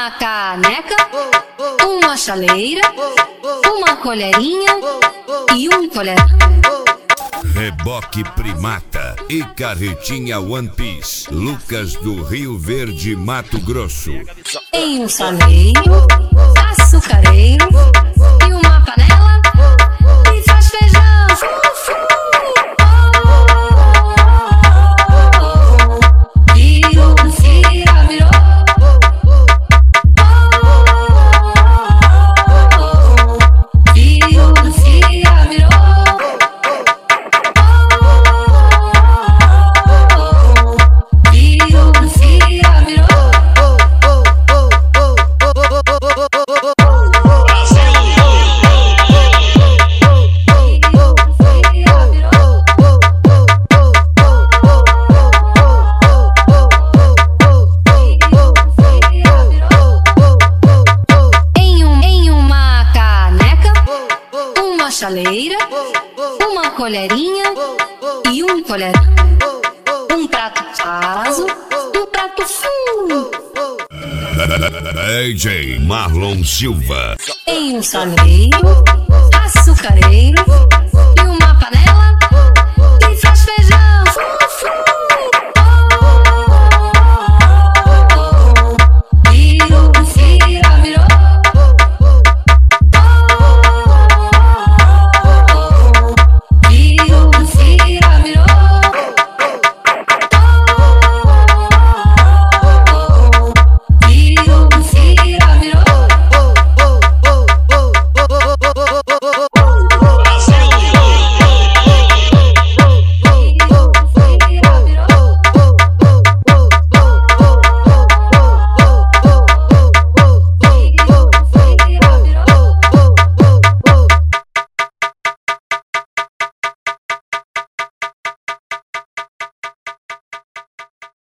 uma caneca, uma chaleira, uma colherinha e um colher. Reboque Primata e Carretinha One Piece, Lucas do Rio Verde, Mato Grosso. Em um saleiro, açucareiro e uma panela e faz feijão. Chaleira, uma colherinha e um colher. Um prato raso, um prato fundo. DJ Marlon Silva. Em um saleiro, açucareiro e uma panela